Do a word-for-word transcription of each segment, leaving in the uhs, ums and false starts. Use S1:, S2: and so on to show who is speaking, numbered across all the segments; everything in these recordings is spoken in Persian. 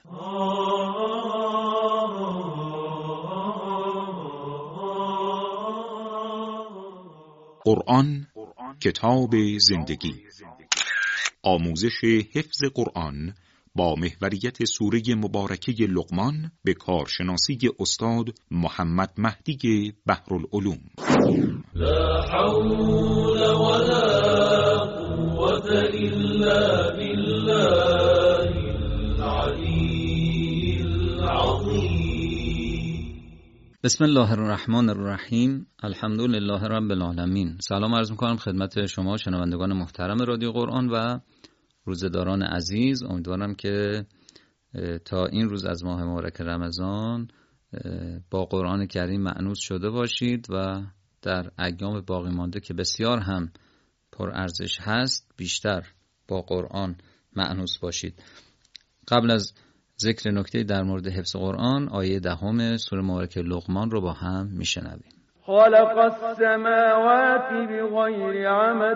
S1: قرآن کتاب زندگی، آموزش حفظ قرآن با محوریت سوره مبارکه لقمان به کارشناسی استاد محمد مهدی بحرالعلوم.
S2: لا حول ولا قوة إلا بالله العلي العظيم.
S3: بسم الله الرحمن الرحیم. الحمد لله رب العالمین. سلام عرض میکنم خدمت شما شنوندگان محترم رادیو قرآن و روزداران عزیز. امیدوارم که تا این روز از ماه مبارک رمضان با قرآن کریم مأنوس شده باشید و در ایام باقی مانده که بسیار هم پر ارزش هست بیشتر با قرآن مأنوس باشید. قبل از ذکر نکته در مورد حفظ قرآن، آیه دهم سوره مبارکه لقمان رو با هم میشنویم.
S4: خلق السماوات بغیر عمد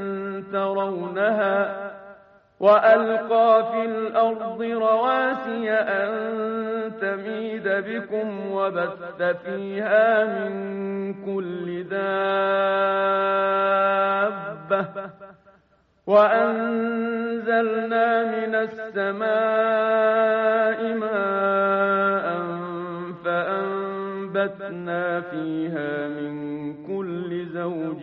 S4: ترونها وألقى في الأرض رواسي أن تميد بكم وبث فيها من كل دابة وأنزلنا من السماء ماء فأنبتنا فيها من كل زوج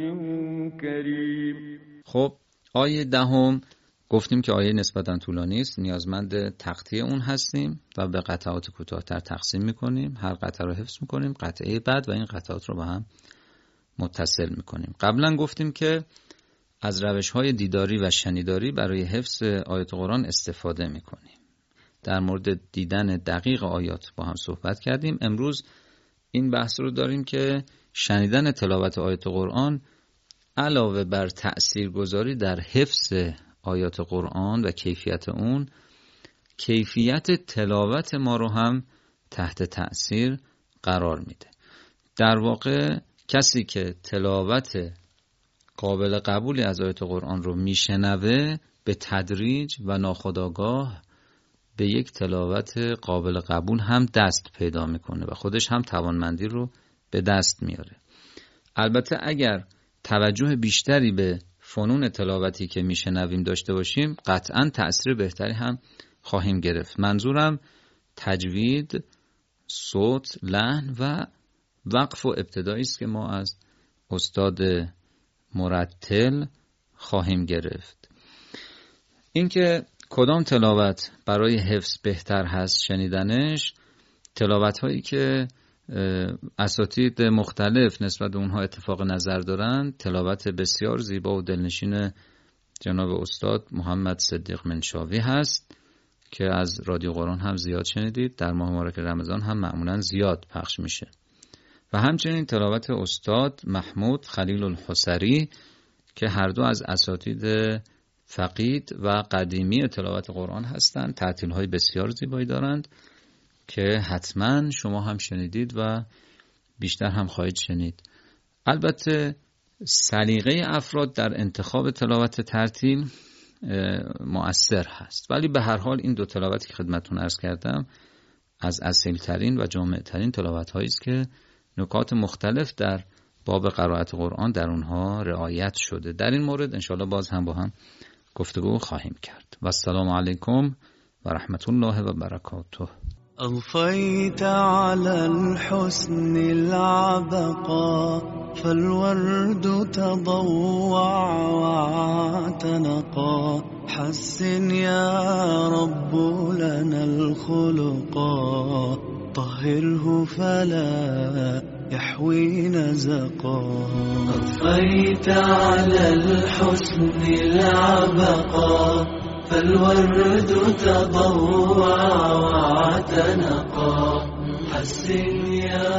S4: كريم.
S3: خب آیه دهم گفتیم که آیه نسبتاً طولانی است، نیازمند تقطیع اون هستیم و به قطعات کوتاه‌تر تقسیم می‌کنیم. هر قطعه رو حفظ می‌کنیم، قطعه بعد و این قطعات رو با هم متصل می‌کنیم. قبلا گفتیم که از روش‌های دیداری و شنیداری برای حفظ آیات قرآن استفاده می‌کنیم. در مورد دیدن دقیق آیات با هم صحبت کردیم. امروز این بحث رو داریم که شنیدن تلاوت آیات قرآن علاوه بر تأثیرگذاری در حفظ آیات قرآن و کیفیت اون، کیفیت تلاوت ما رو هم تحت تأثیر قرار میده. در واقع کسی که تلاوت قابل قبولی از آیات قرآن رو میشنوه به تدریج و ناخودآگاه به یک تلاوت قابل قبول هم دست پیدا میکنه و خودش هم توانمندی رو به دست میاره. البته اگر توجه بیشتری به فنون تلاوتی که میشنویم داشته باشیم، قطعاً تأثیر بهتری هم خواهیم گرفت. منظورم تجوید، صوت، لحن و وقف و ابتدایی است که ما از استاد مرتل خواهیم گرفت. اینکه کدام تلاوت برای حفظ بهتر هست شنیدنش، تلاوت هایی که اساتید مختلف نسبت به اونها اتفاق نظر دارند، تلاوت بسیار زیبا و دلنشین جناب استاد محمد صدیق منشاوی هست که از رادیو قرآن هم زیاد شنیدید، در ماه مبارک رمضان هم معمولا زیاد پخش میشه. و همچنین تلاوت استاد محمود خلیل الحصری که هر دو از اساتید فقید و قدیمی تلاوت قرآن هستند، تعطیل‌های بسیار زیبایی دارند که حتما شما هم شنیدید و بیشتر هم خواهید شنید. البته سلیقه افراد در انتخاب تلاوت ترتیل مؤثر هست، ولی به هر حال این دو تلاوتی که خدمتتون عرض کردم از اصیل‌ترین و جامع‌ترین تلاوت‌هایی است که نکات مختلف در باب قرائت قرآن در اونها رعایت شده. در این مورد انشاءالله باز هم با هم گفتگو خواهیم کرد. و السلام علیکم و رحمت الله و برکاته.
S2: أضفيت على الحسن العبقى فالورد تضوع واعتنقا حسن يا رب لنا الخلقا طهره فلا يحوي نزقا أضفيت على الحسن العبقى فالورد تضوع واعتنقا حسن يا